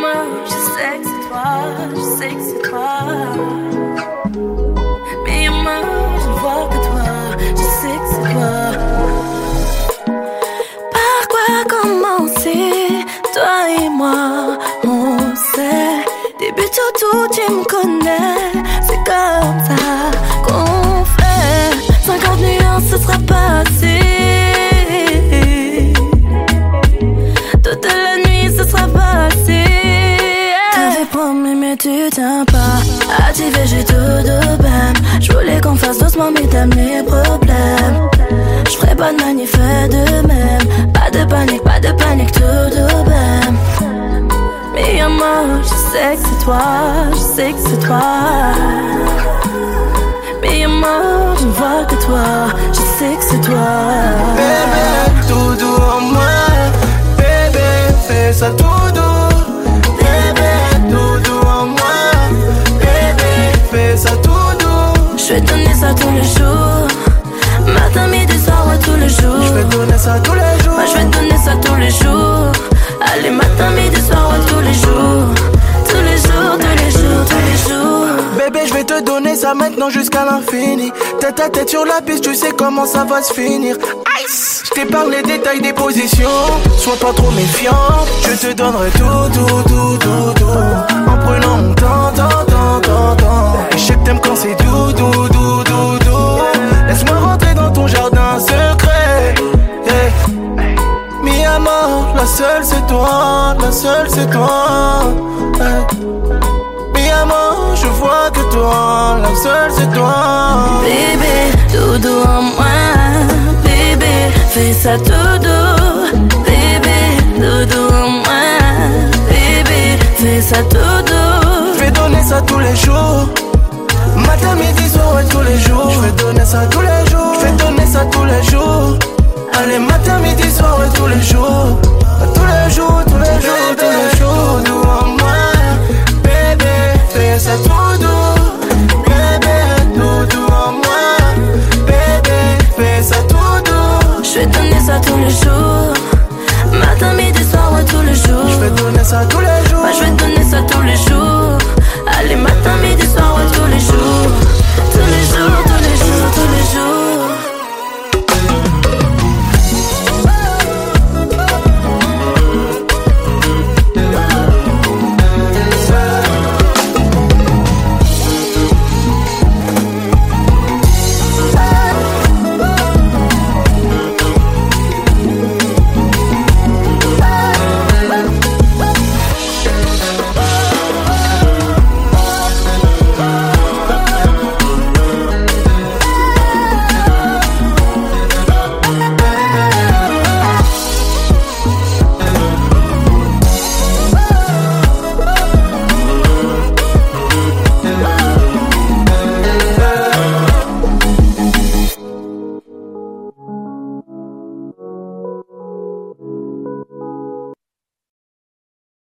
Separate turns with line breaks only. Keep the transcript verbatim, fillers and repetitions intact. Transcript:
moi, je sais que c'est toi, je sais que c'est toi. Mais moi, je ne vois que toi, je sais que c'est toi. Par quoi commencer? Toi et moi, on sait. Début tout, tout, tu me connais. C'est comme ça qu'on fait. Cinquante nuances, ce sera pas assez. Toute la nuit, ce sera pas assez. T'avais promis, mais tu tiens pas. Activé, j'ai tout de bam. J'voulais qu'on fasse doucement, mais t'aimes les problèmes. J'ferais pas de manif, fais de même. Pas de panique, pas de panique, tout de bam. Mais y'a moi, je sais que c'est toi, je sais que c'est toi. Mais y'a moi, je ne vois que toi, je sais que c'est toi.
Bébé, tout doux en moi. Bébé, fais ça tout doux. Bébé, tout doux en moi. Bébé, fais ça tout doux.
Je vais donner ça tous les jours. Matin, midi, soir, ouais, tous les jours.
Je vais donner ça tous les jours.
Moi, je vais donner ça tous les jours. Allez, matin, midi, soir, ouais, tous les jours. Tous les jours, tous les jours, tous les jours.
Bébé, je vais te donner ça maintenant jusqu'à l'infini. Tête à tête sur la piste, tu sais comment ça va se finir. Ice, je t'épargne les détails des positions. Sois pas trop méfiant, je te donnerai tout, tout, tout, tout, tout. En prenant mon temps, temps, temps, temps, temps. Et je sais que t'aimes quand c'est doux, doux, doux, doux, doux. Laisse-moi rentrer dans ton jardin secret. Yeah. Mi amor, la seule c'est toi, la seule c'est toi. Yeah. Mi amor, je vois que toi, la seule c'est toi.
Bébé, doudou en moi. Bébé, fais ça tout doux. Bébé, doudou en moi. Bébé, fais ça tout doux.
Je vais donner ça tous les jours. Matin, midi, soir, ouais, tous les jours. Je vais donner ça tous les jours. Je vais donner ça tous les jours. Allez, matin, midi, soir, ouais, tous les jours.